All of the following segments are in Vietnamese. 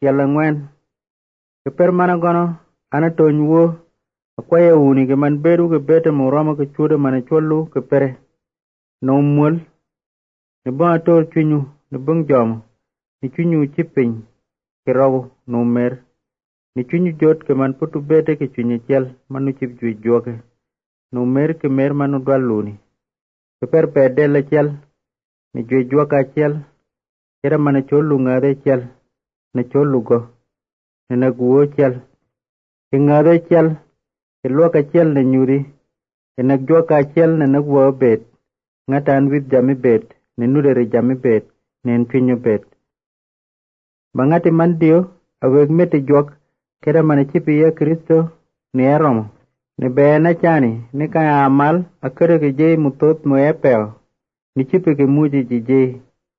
tiel ang'wen. Keper mana gono ana tony wuo akwaye uni ke man bedu ke bete moromo ke chude mana chwallu ke pere. No muol ni bon ator chunyu ni bung jomo ni chunyu chipiny ke rawu no mer ni chunyu jot ke man putu bete ke chunyu chel manu chip jui juoke no mer ke mer manu dwaluni. Keper pedele chel ni jui juoka chel kera mana cholu ngade chel na cholu go ni naguo chel ke ngade chel ke luoka chel na nyuri ke nagjuoka chel na naguo bet ngatan wit jami bet ni nudere jami bet nen chunyu bet. Bangati man dio aweg mete juok kera mana chipi ya Kristo ni eromo ni be na chani ni kaya amal akere ke jay mutot mo epeo ni chipi ke muji jijay.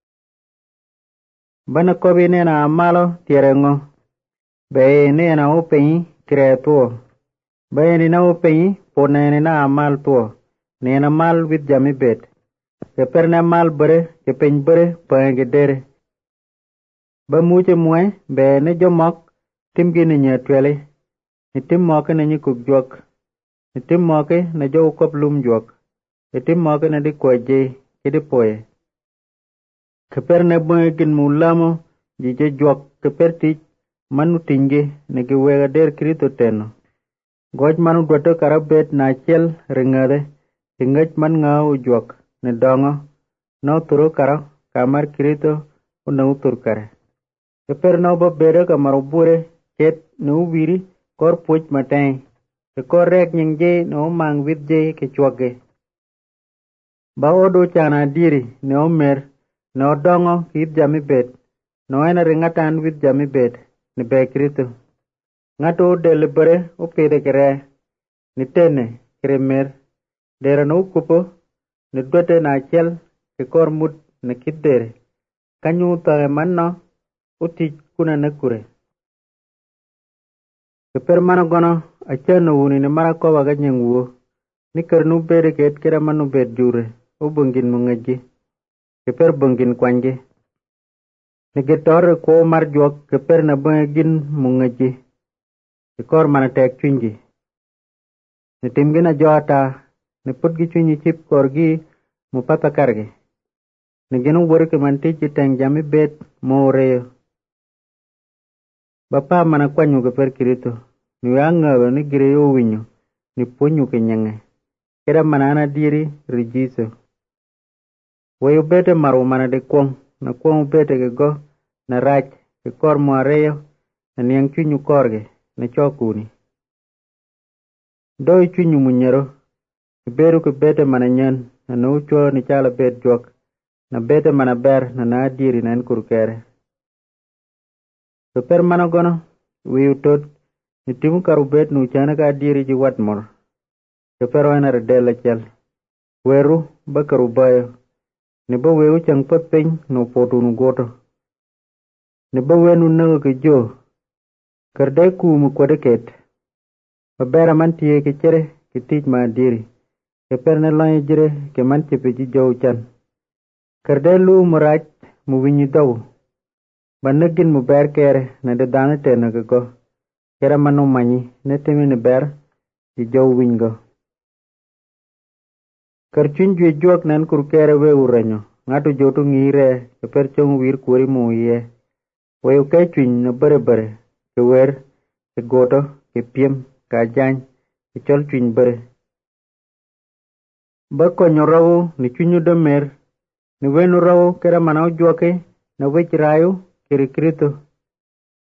Bana kobi nena amalo tierengo be nena upenyi kire tuo be ni na upenyi po nena amal tuo nena mal wit jami bet ke perne mal bere ke peny bere penge dere. Ba muje mwe be ne jomok timgi ni nyetwele ni tim moke na nyikuk juok ni tim moke na jo ukop lum juok ni tim moke na di kwaje kidi poye. Keper ne bwe gin mulamo jije juok keper tich manu tinge ni giwega der Kristo teno. Goj manu dwato karabet na chel ringade ingech man ngao juok ni dongo no turu karo kamar Kristo una utur kare. Keper no ba bere kamar ubure ket no wiri kor puch mateng ke kor rek nyingje no mang vidje ke chwage. Ba odo chana diri no mer no dongo kid jami bet no ena ringatan vid jami bet ni be Kristo. Ngato delibere upide kere ni tene kere mer dera no kupo ni dote na chel ke kor mut na kiddere kanyu tare manno uti kuna nakure. Keper mana gono achano wuni ni mara kowa ganyang wuo ni kernu bere ket kera manu bet jure u bungin mungaji keper bungin kwanje ni getore ko mar juok keper na bungin mungaji ke kor mana tek chunji ni timgina jota ni putgi chunyi chip korgi mupata karge ni ginu worke mantiji teng jami bet mo reyo. Bapa mana kwanyu keper Kristo ni wangawe ni gireyo winyo ni punyu kenyenge kera mana ana diri rijiso wayo bete maru mana de kwong na kwong bete ke go na rach ke kor mo areyo na niang chunyu korge na chokuni doi chunyu munyero beru ke bete mana nyan na no cho ni chala bet juok na bete mana ber na diri na kurkere. Keper mana gono wiu tot ni timu karubet nu chana ka diri ji watmor keper wana redela chel weru ba karubayo ni ba weu chang pot piny no potu nu goto ni ba wenu nango ke jo kerde kumu kwade ket ba bera man tiye ke chere ke tich ma diri keper ne loye jire ke man chepe ji jo chan kerde lu muraj mu winyi daw ba negin mu ber kere na de dana teno ke go kera manu manyi ne temi ni ber ji jow wingo. Kerchun jwe juok nan kur kere we uranyo ngatu jotu ngire ke perchong wir kuri mu ye we ke chun no bare bare ke wer ke goto ke piem ka jany ke chol chun bare ba konyo rawo ni chunyu de mer ni wenu rawo kera manau juoke na wech rayo kiri Kristo